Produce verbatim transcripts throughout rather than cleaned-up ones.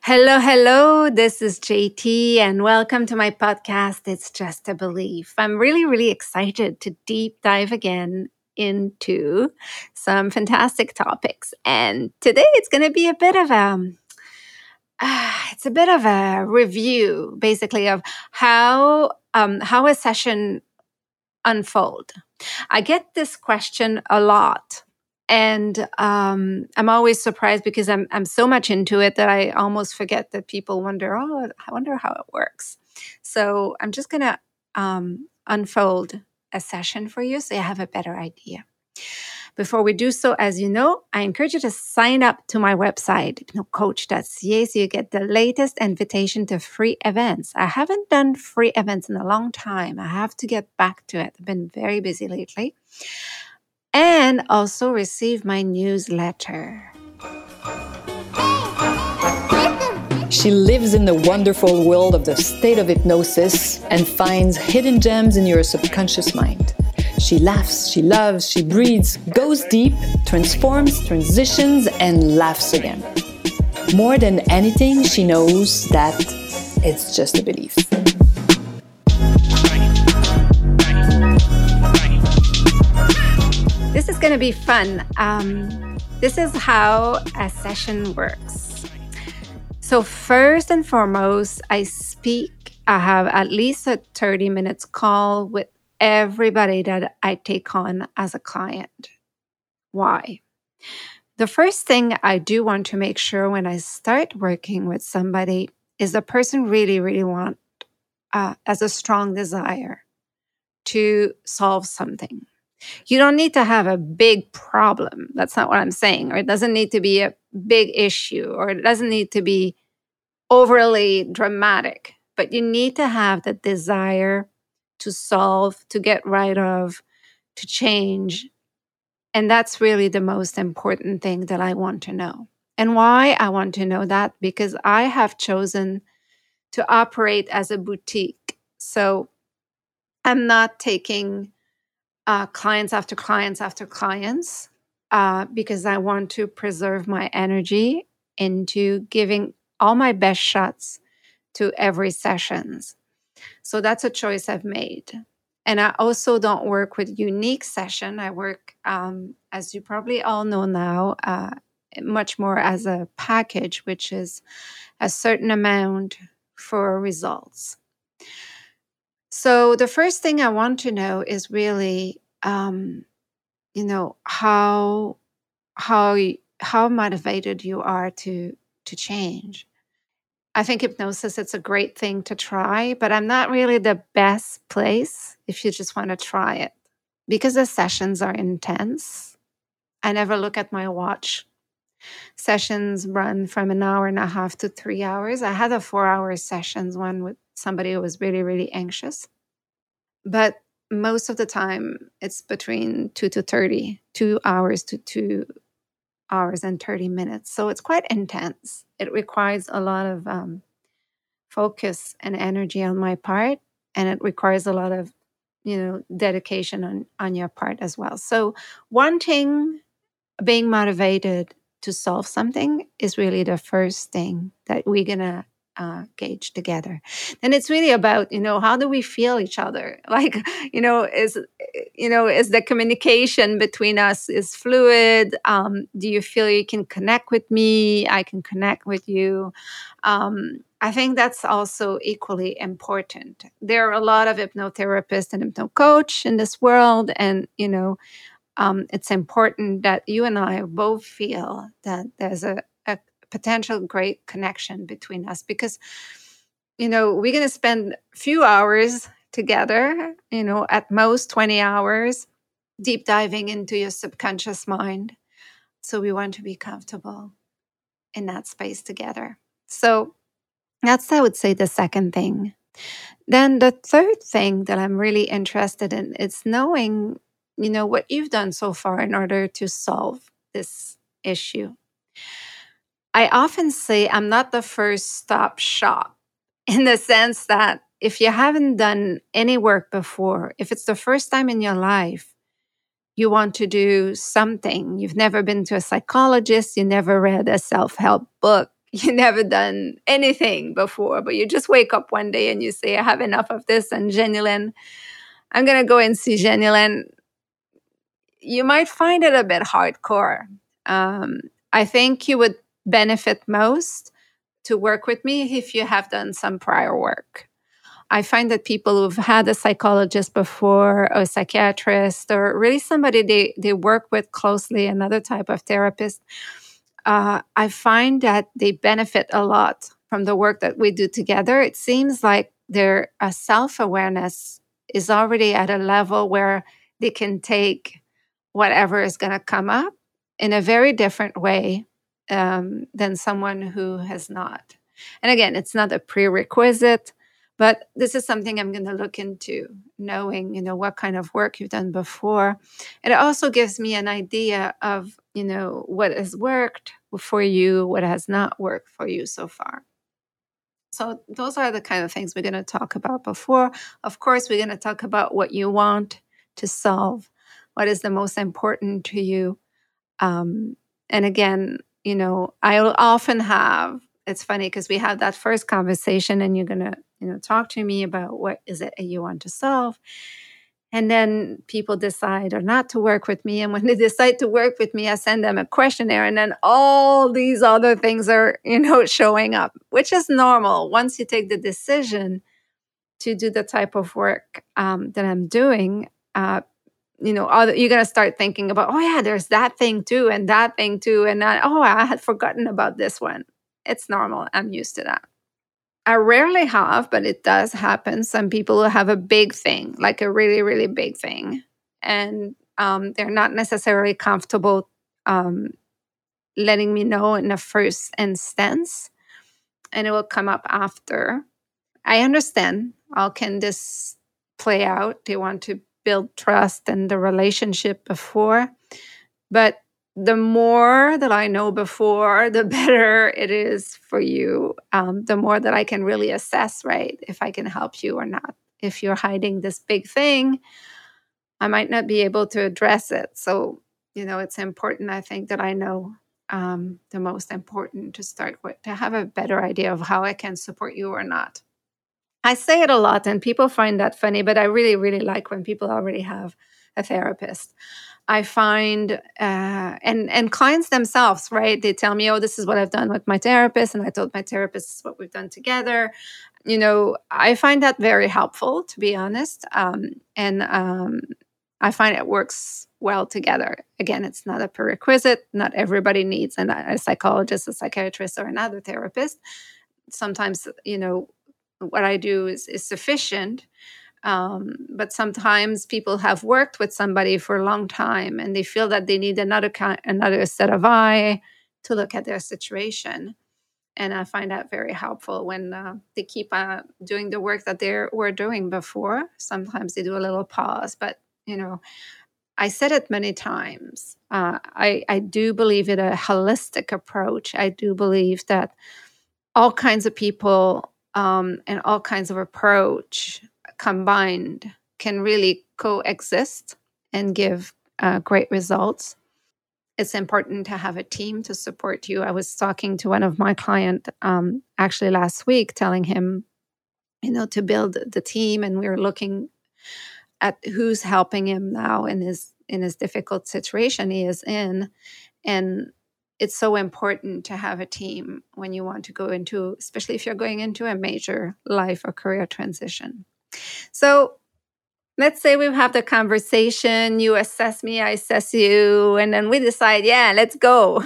Hello, hello. This is J T, and welcome to my podcast. It's Just a Belief. I'm really, really excited to deep dive again into some fantastic topics. And today it's going to be a bit of a uh, it's a bit of a review, basically, of how um, how a session unfold. I get this question a lot. And um, I'm always surprised because I'm I'm so much into it that I almost forget that people wonder, oh, I wonder how it works. So I'm just going to um, unfold a session for you so you have a better idea. Before we do so, as you know, I encourage you to sign up to my website, hypnocoach dot c a, so you get the latest invitation to free events. I haven't done free events in a long time. I have to get back to it. I've been very busy lately. And also receive my newsletter. She lives in the wonderful world of the state of hypnosis and finds hidden gems in your subconscious mind. She laughs, she loves, she breathes, goes deep, transforms, transitions, and laughs again. More than anything, she knows that it's just a belief. This is going to be fun. Um, this is how a session works. So first and foremost, I speak, I have at least a thirty minutes call with everybody that I take on as a client. Why? The first thing I do want to make sure when I start working with somebody is the person really, really want, uh, as a strong desire to solve something. You don't need to have a big problem. That's not what I'm saying. Or it doesn't need to be a big issue, or it doesn't need to be overly dramatic. But you need to have the desire to solve, to get rid of, to change. And that's really the most important thing that I want to know. And why I want to know that? Because I have chosen to operate as a boutique. So I'm not taking Uh, clients after clients after clients, uh, because I want to preserve my energy into giving all my best shots to every sessions. So that's a choice I've made. And I also don't work with unique session. I work, um, as you probably all know now, uh, much more as a package, which is a certain amount for results. So the first thing I want to know is really, um, you know, how how how motivated you are to to change. I think hypnosis, it's a great thing to try, but I'm not really the best place if you just want to try it because the sessions are intense. I never look at my watch. Sessions run from an hour and a half to three hours. I had a four-hour sessions, one with somebody who was really, really anxious. But most of the time, it's between two to thirty, two hours to two hours and thirty minutes. So it's quite intense. It requires a lot of um, focus and energy on my part, and it requires a lot of, you know, dedication on, on your part as well. So wanting, being motivated to solve something is really the first thing that we're going to uh, gauge together. And it's really about, you know, how do we feel each other? Like, you know, is, you know, is the communication between us is fluid? Um, do you feel you can connect with me? I can connect with you. Um, I think that's also equally important. There are a lot of hypnotherapists and hypnocoach in this world. And, you know, um, it's important that you and I both feel that there's a, a potential great connection between us because, you know, we're going to spend a few hours together, you know, at most twenty hours, deep diving into your subconscious mind. So we want to be comfortable in that space together. So that's, I would say, the second thing. Then the third thing that I'm really interested in is knowing, you know, what you've done so far in order to solve this issue. I often say I'm not the first stop shop in the sense that if you haven't done any work before, if it's the first time in your life, you want to do something, you've never been to a psychologist, you never read a self-help book, you never done anything before, but you just wake up one day and you say, I have enough of this, and Genuine, I'm going to go and see Genuine, you might find it a bit hardcore. Um, I think you would benefit most to work with me if you have done some prior work. I find that people who've had a psychologist before, or a psychiatrist, or really somebody they, they work with closely, another type of therapist, uh, I find that they benefit a lot from the work that we do together. It seems like their uh, self-awareness is already at a level where they can take whatever is going to come up in a very different way um, than someone who has not. And again, it's not a prerequisite, but this is something I'm going to look into, knowing, you know, what kind of work you've done before. It also gives me an idea of, you know, what has worked for you, what has not worked for you so far. So those are the kind of things we're going to talk about before. Of course, we're going to talk about what you want to solve, what is the most important to you. Um, and again, you know, I'll often have, it's funny because we have that first conversation and you're going to, you know, talk to me about what is it you want to solve. And then people decide or not to work with me. And when they decide to work with me, I send them a questionnaire. And then all these other things are, you know, showing up, which is normal. Once you take the decision to do the type of work um, that I'm doing, uh, you know, other, you're going to start thinking about, oh, yeah, there's that thing too, and that thing too. And that, oh, I had forgotten about this one. It's normal. I'm used to that. I rarely have, but it does happen. Some people will have a big thing, like a really, really big thing. And um, they're not necessarily comfortable um, letting me know in the first instance. And it will come up after. I understand how can this play out. They want to build trust in the relationship before. But the more that I know before, the better it is for you. Um, the more that I can really assess, right, if I can help you or not. If you're hiding this big thing, I might not be able to address it. So, you know, it's important, I think, that I know um, the most important to start with, to have a better idea of how I can support you or not. I say it a lot and people find that funny, but I really, really like when people already have a therapist. I find, uh, and, and clients themselves, right? They tell me, oh, this is what I've done with my therapist. And I told my therapist this is what we've done together. You know, I find that very helpful, to be honest. Um, and um, I find it works well together. Again, it's not a prerequisite. Not everybody needs an, a psychologist, a psychiatrist, or another therapist. Sometimes, you know, what I do is, is sufficient. Um, but sometimes people have worked with somebody for a long time and they feel that they need another kind, another set of eye to look at their situation. And I find that very helpful when uh, they keep uh, doing the work that they were doing before. Sometimes they do a little pause, but, you know, I said it many times. Uh, I, I do believe in a holistic approach. I do believe that all kinds of people um, and all kinds of approach combined can really coexist and give uh, great results. It's important to have a team to support you. I was talking to one of my clients um, actually last week, telling him, you know, to build the team, and we were looking at who's helping him now in his in his difficult situation he is in, and it's so important to have a team when you want to go into, especially if you're going into a major life or career transition. So let's say we have the conversation, you assess me, I assess you, and then we decide, yeah, let's go.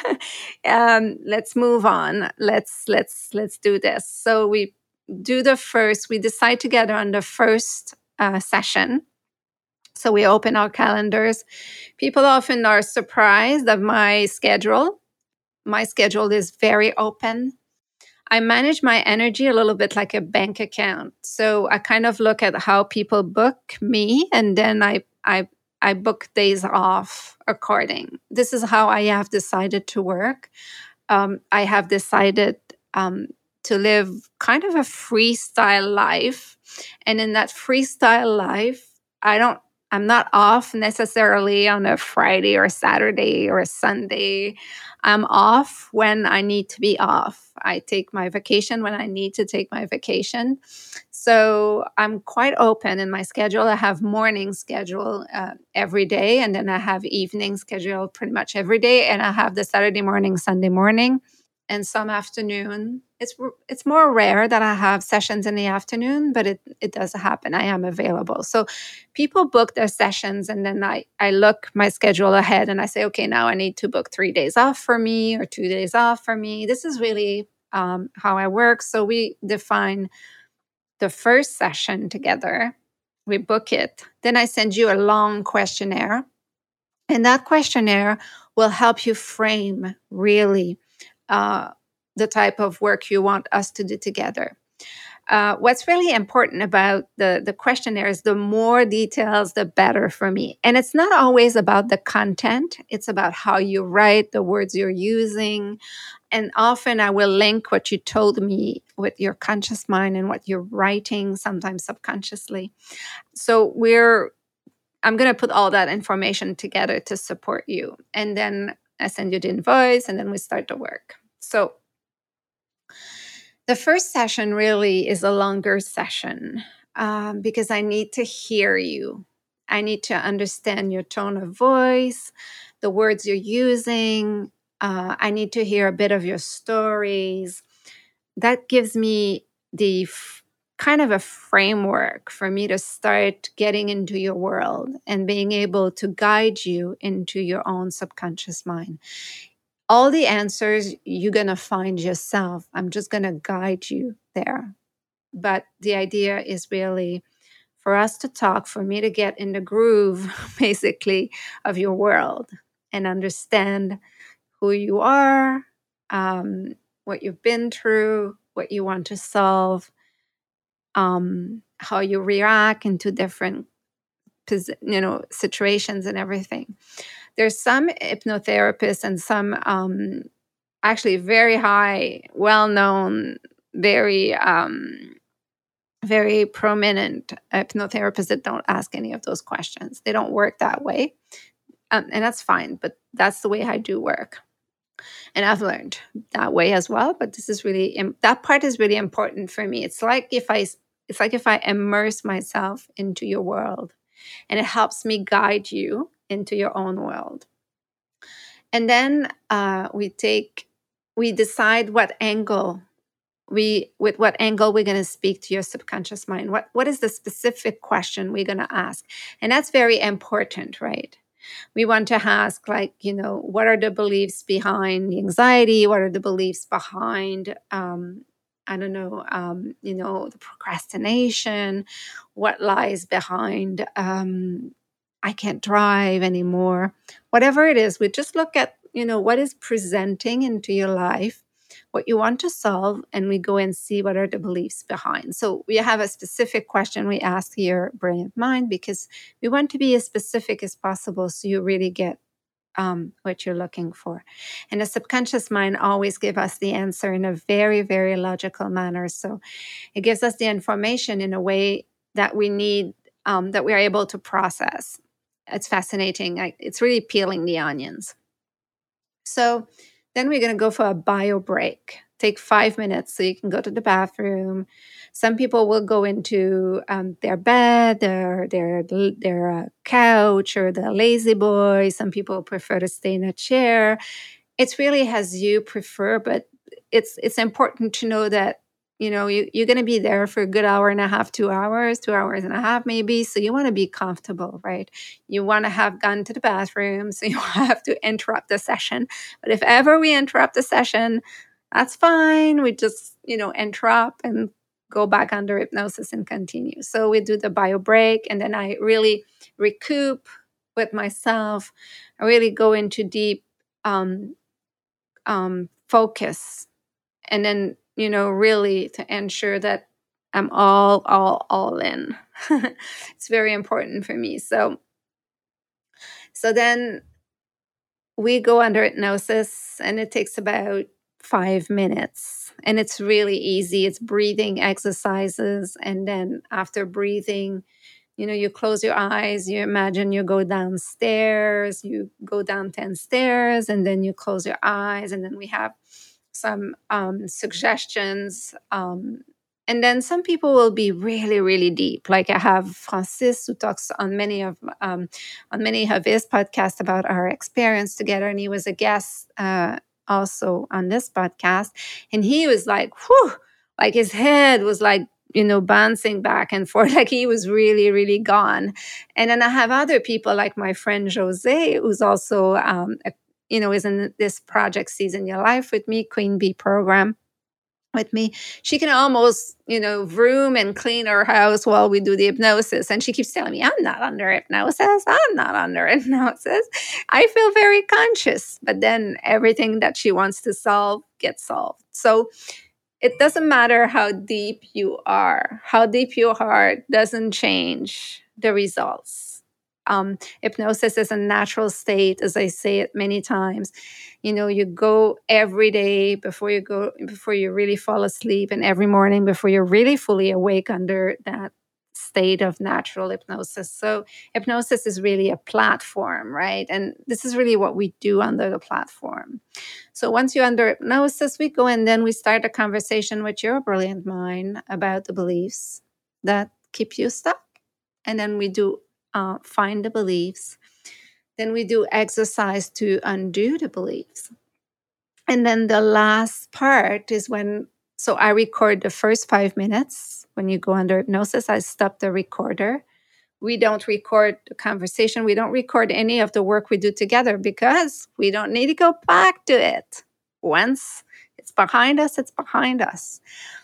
um, let's move on. Let's, let's, let's do this. So we do the first, we decide together on the first uh, session. So we open our calendars. People often are surprised of my schedule. My schedule is very open. I manage my energy a little bit like a bank account. So I kind of look at how people book me, and then I I I book days off according. This is how I have decided to work. Um, I have decided um, to live kind of a freestyle life, and in that freestyle life, I don't I'm not off necessarily on a Friday or Saturday or a Sunday. I'm off when I need to be off. I take my vacation when I need to take my vacation. So I'm quite open in my schedule. I have morning schedule uh, every day, and then I have evening schedule pretty much every day, and I have the Saturday morning, Sunday morning, and some afternoon. It's it's more rare that I have sessions in the afternoon, but it it does happen. I am available. So people book their sessions, and then I I look my schedule ahead and I say, okay, now I need to book three days off for me or two days off for me. This is really um, how I work. So we define the first session together. We book it. Then I send you a long questionnaire, and that questionnaire will help you frame really uh, the type of work you want us to do together. Uh, what's really important about the, the questionnaire is the more details, the better for me. And it's not always about the content. It's about how you write, the words you're using. And often I will link what you told me with your conscious mind and what you're writing, sometimes subconsciously. So we're I'm going to put all that information together to support you. And then I send you the invoice, and then we start the work. So the first session really is a longer session um, because I need to hear you. I need to understand your tone of voice, the words you're using. Uh, I need to hear a bit of your stories. That gives me the f- kind of a framework for me to start getting into your world and being able to guide you into your own subconscious mind. All the answers you're going to find yourself. I'm just going to guide you there. But the idea is really for us to talk, for me to get in the groove, basically, of your world and understand who you are, um, what you've been through, what you want to solve, um, how you react into different you know, situations and everything. There's some hypnotherapists and some um, actually very high, well-known, very, um, very prominent hypnotherapists that don't ask any of those questions. They don't work that way. Um, and that's fine, but that's the way I do work. And I've learned that way as well. But this is really, that part is really important for me. It's like if I, it's like if I immerse myself into your world, and it helps me guide you into your own world. And then uh, we take, we decide what angle we, with what angle we're going to speak to your subconscious mind. What, what is the specific question we're going to ask? And that's very important, right? We want to ask, like, you know, what are the beliefs behind the anxiety? What are the beliefs behind, um, I don't know, um, you know, the procrastination? What lies behind, um, I can't drive anymore? Whatever it is, we just look at, you know, what is presenting into your life, what you want to solve, and we go and see what are the beliefs behind. So we have a specific question we ask your brilliant mind because we want to be as specific as possible so you really get um, what you're looking for. And the subconscious mind always gives us the answer in a very, very logical manner. So it gives us the information in a way that we need, um, that we are able to process. It's fascinating. I, it's really peeling the onions. So then we're going to go for a bio break. Take five minutes so you can go to the bathroom. Some people will go into um, their bed, their their their uh, couch, or the lazy boy. Some people prefer to stay in a chair. It's really as you prefer, but it's it's important to know that, you know, you, you're going to be there for a good hour and a half, two hours, two hours and a half maybe. So you want to be comfortable, right? You want to have gone to the bathroom, so you have to interrupt the session. But if ever we interrupt the session, that's fine. We just, you know, interrupt and go back under hypnosis and continue. So we do the bio break, and then I really recoup with myself. I really go into deep um, um, focus, and then, you know, really to ensure that I'm all, all, all in. It's very important for me. So, so then we go under hypnosis, and it takes about five minutes, and it's really easy. It's breathing exercises. And then after breathing, You know, you close your eyes, you imagine you go downstairs, you go down ten stairs, and then you close your eyes, and then we have some um, suggestions. Um, and then some people will be really, really deep. Like I have Francis, who talks on many of um, on many of his podcasts about our experience together, and he was a guest uh, also on this podcast. And he was like, whew, like his head was like, you know, bouncing back and forth, like he was really, really gone. And then I have other people like my friend Jose, who's also um, a you know, is in this project Season Your Life with me, Queen Bee program with me. She can almost, you know, vroom and clean her house while we do the hypnosis. And she keeps telling me, I'm not under hypnosis. I'm not under hypnosis. I feel very conscious. But then everything that she wants to solve gets solved. So it doesn't matter how deep you are. How deep you are doesn't change the results. Um, hypnosis is a natural state, as I say it many times. You know, you go every day before you go, before you really fall asleep, and every morning before you're really fully awake under that state of natural hypnosis. So hypnosis is really a platform, right? And this is really what we do under the platform. So once you're under hypnosis, we go and then we start a conversation with your brilliant mind about the beliefs that keep you stuck. And then we do Uh, find the beliefs. Then we do exercise to undo the beliefs. And then the last part is when, so I record the first five minutes. When you go under hypnosis, I stop the recorder. We don't record the conversation. We don't record any of the work we do together because we don't need to go back to it. Once it's behind us, it's behind us.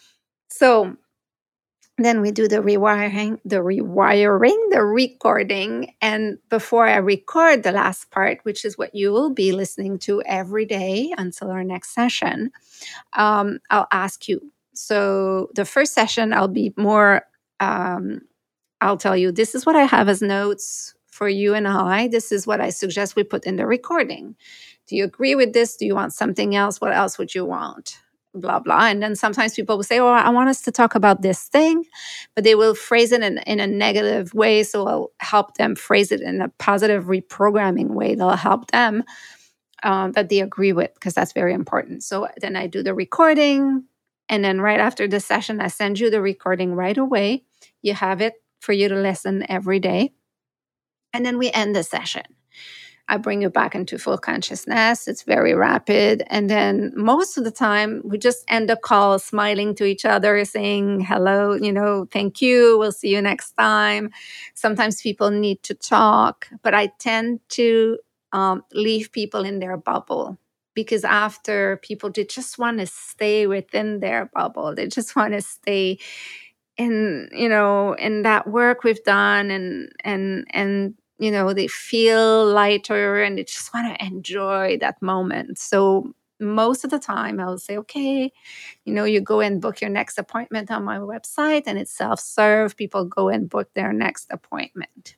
So then we do the rewiring, the rewiring, the recording. And before I record the last part, which is what you will be listening to every day until our next session, um, I'll ask you. So the first session, I'll be more, um, I'll tell you, this is what I have as notes for you and I. This is what I suggest we put in the recording. Do you agree with this? Do you want something else? What else would you want? Blah, blah. And then sometimes people will say, oh, I want us to talk about this thing, but they will phrase it in, in a negative way. So I'll help them phrase it in a positive reprogramming way. That'll help them um, that they agree with, because that's very important. So then I do the recording. And then right after the session, I send you the recording right away. You have it for you to listen every day. And then we end the session. I bring you back into full consciousness. It's very rapid. And then most of the time, we just end the call smiling to each other, saying hello, you know, thank you. We'll see you next time. Sometimes people need to talk, but I tend to um, leave people in their bubble, because after people, they just want to stay within their bubble. They just want to stay in, you know, in that work we've done, and, and, and, you know, they feel lighter and they just want to enjoy that moment. So most of the time I'll say, okay, you know, you go and book your next appointment on my website, and it's self-serve. People go and book their next appointment.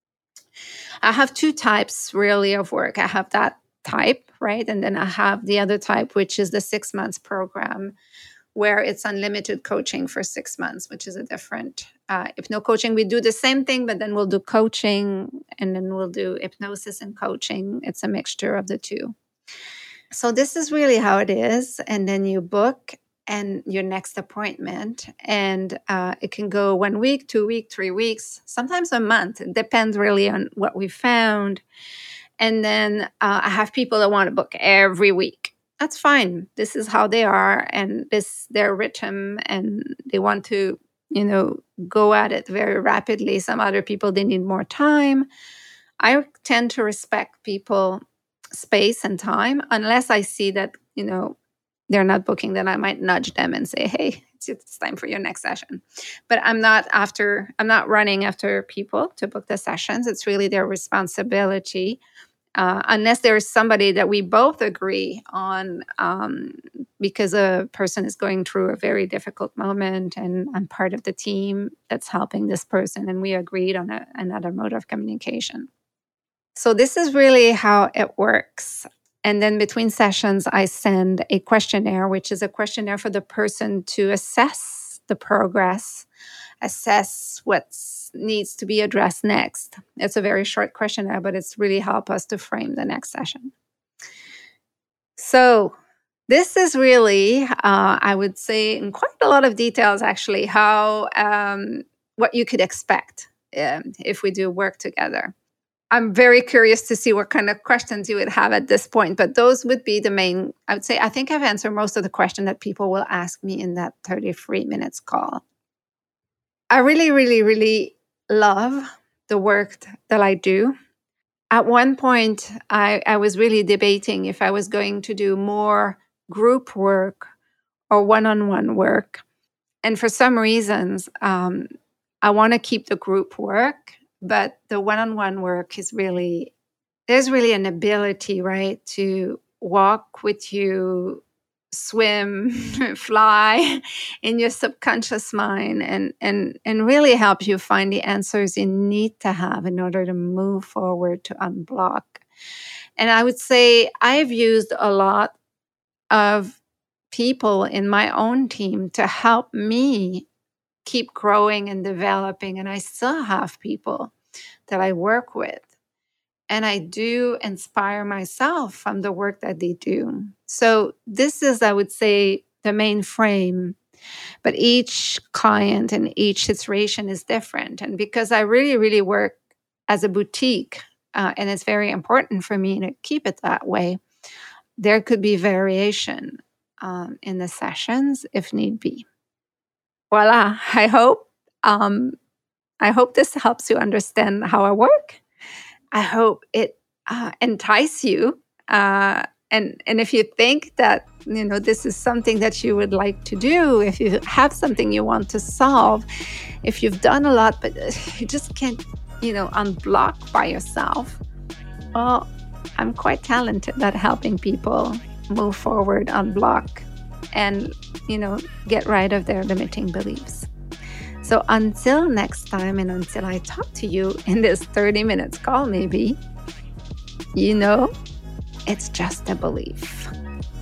I have two types really of work. I have that type, right? And then I have the other type, which is the six months program, where it's unlimited coaching for six months, which is a different uh, hypno coaching. We do the same thing, but then we'll do coaching, and then we'll do hypnosis and coaching. It's a mixture of the two. So this is really how it is. And then you book and your next appointment, and uh, it can go one week, two weeks, three weeks, sometimes a month. It depends really on what we found. And then uh, I have people that want to book every week. That's fine. This is how they are, and this their rhythm, and they want to, you know, go at it very rapidly. Some other people, they need more time. I tend to respect people space and time, unless I see that, you know, they're not booking, then I might nudge them and say, hey, it's, it's time for your next session. But I'm not after, I'm not running after people to book the sessions. It's really their responsibility. Uh, unless there is somebody that we both agree on, um, because a person is going through a very difficult moment, and I'm part of the team that's helping this person, and we agreed on a, another mode of communication. So this is really how it works. And then between sessions, I send a questionnaire, which is a questionnaire for the person to assess the progress assess what needs to be addressed next. It's a very short questionnaire, but it's really helped us to frame the next session. So this is really, uh, I would say, in quite a lot of details, actually, how um, what you could expect um, if we do work together. I'm very curious to see what kind of questions you would have at this point, but those would be the main, I would say, I think I've answered most of the questions that people will ask me in that thirty-three minutes call. I really, really, really love the work that I do. At one point, I, I was really debating if I was going to do more group work or one-on-one work. And for some reasons, um, I want to keep the group work, but the one-on-one work is really, there's really an ability, right, to walk with you, swim, fly in your subconscious mind and, and, and really help you find the answers you need to have in order to move forward, to unblock. And I would say I've used a lot of people in my own team to help me keep growing and developing. And I still have people that I work with. And I do inspire myself from the work that they do. So this is, I would say, the main frame. But each client and each situation is different. And because I really, really work as a boutique, uh, and it's very important for me to keep it that way, there could be variation um, in the sessions if need be. Voila. I hope, um, I hope this helps you understand how I work. I hope it uh, entices you. Uh, and, and if you think that, you know, this is something that you would like to do, if you have something you want to solve, if you've done a lot, but you just can't, you know, unblock by yourself, well, I'm quite talented at helping people move forward, unblock, and, you know, get rid of their limiting beliefs. So until next time, and until I talk to you in this thirty minutes call, maybe, you know, it's just a belief.